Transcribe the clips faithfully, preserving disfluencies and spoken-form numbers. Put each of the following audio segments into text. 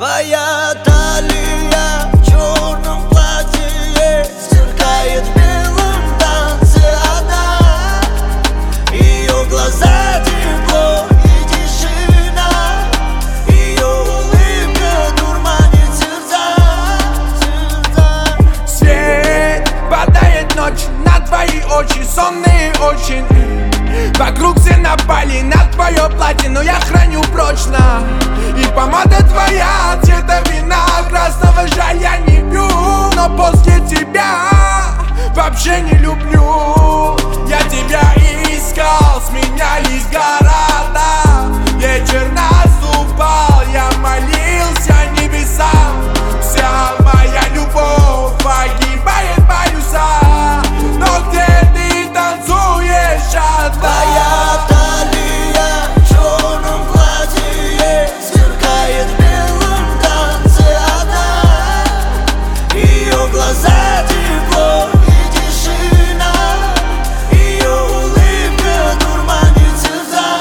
Твоя талия в черном платье сверкает в белом танце одна. Ее глаза тепло и тишина, ее улыбка дурманит сердца, сердца. Свет падает ночь на твои очи, сонные очень. Вокруг все напали на твое платье, но я храню прочно. И помада твоя цвета вина красного, жаль, я не пью, но после тебя вообще не люблю. Я тебя искал, сменялись города. Вечер наступал, я молился небесам. Вся моя любовь погибает полюса, но где ты танцуешь одна? Твоя талия в черном платье сверкает в белом танце одна. Ее глаза тепло и тишина, ее улыбка дурманит сердца.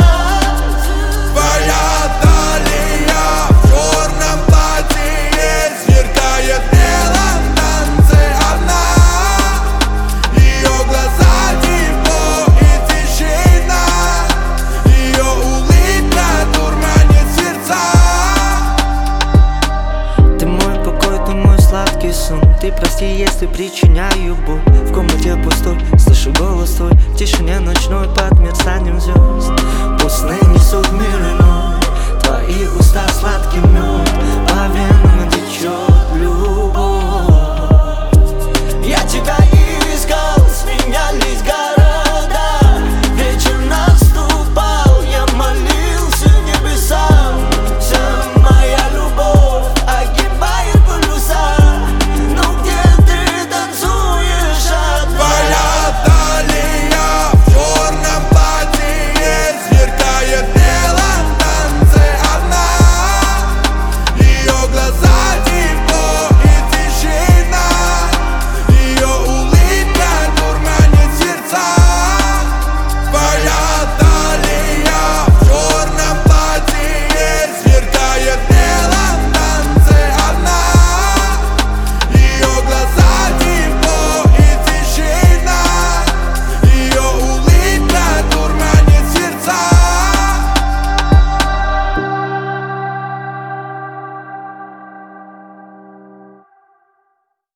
Твоя талия в черном платье сверкает в белом танце одна. Ее глаза тепло и тишина, ее улыбка дурманит сердца. Ты мой покой, ты мой сладкий сон. Ты прости, если причиняю боль. В комнате пустой, слышу голос твой в тишине ночной под мерцанием звезд. Пусть несут миры